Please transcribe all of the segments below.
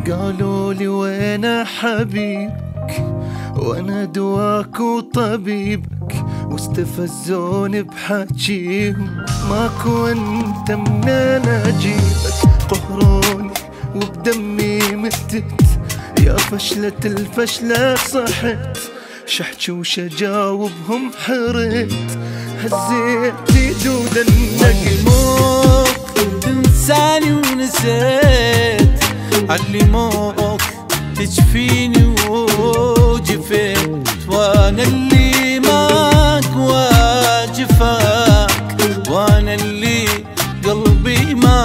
قالوا لي وين حبيبك وانا دواك وطبيبك، واستفزوني بحكيهم ماكو انت منين اجيبك. قهروني وبدمي متت، يا فشلة الفشلة صحت، شحكي وش اجاوبهم حرت، هزيت يدود علموك تنساني ونسيت، علموك تجفيني وجفيت، وانا اللي ماك واجفاك، وانا اللي قلبي ما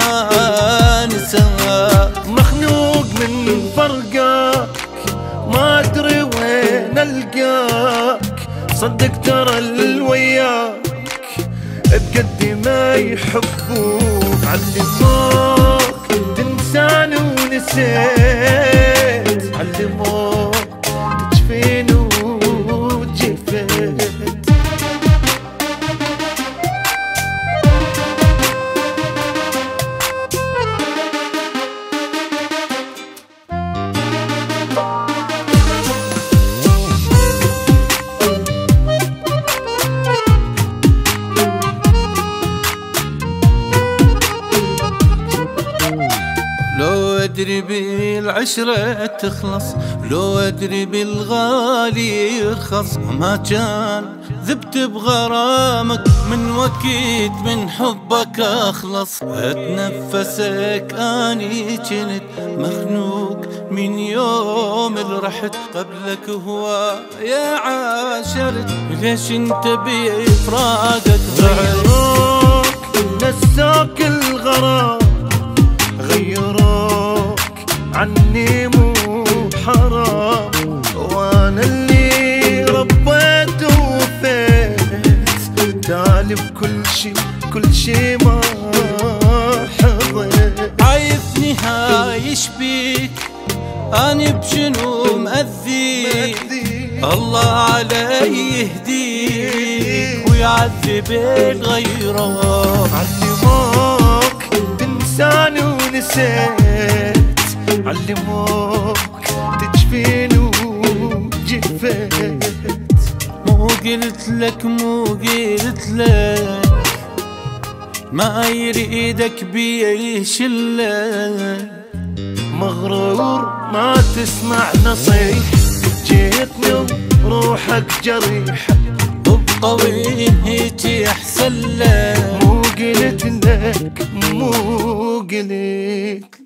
نساك. مخنوق من فرقك ما ادري وين القاك، صدق ترى الوياك بقد ما يحبوك. علموك تنساني ونسيت، علموك تجفيني وجفيت. لو أدري بالعشرة تخلص، لو أدري بالغالي يرخص، ما كان ذبت بغرامك من وقت من حبك أخلص. أتنفسك أني كنت مخنوق من يوم اللي رحت، قبلك هو يا عاشرت، ليش انت بإفراقك غيروك نساك الغرام، غيروك عني مو حرام، وانا اللي ربيت ووفيت، تالي بكل شي ما حضيت. عايفني هايش بيك اني بشنو مأذيك، الله علي يهديك ويعذب غيرك. علموك تنساني ونسيت، علموك تجفيني وجفيت. مو قلت لك ما يريدك بيشلك، مغرور ما تسمع نصيح، جيتني وروحك جريح، وبطويل هيك احسن لك. مو قلت لك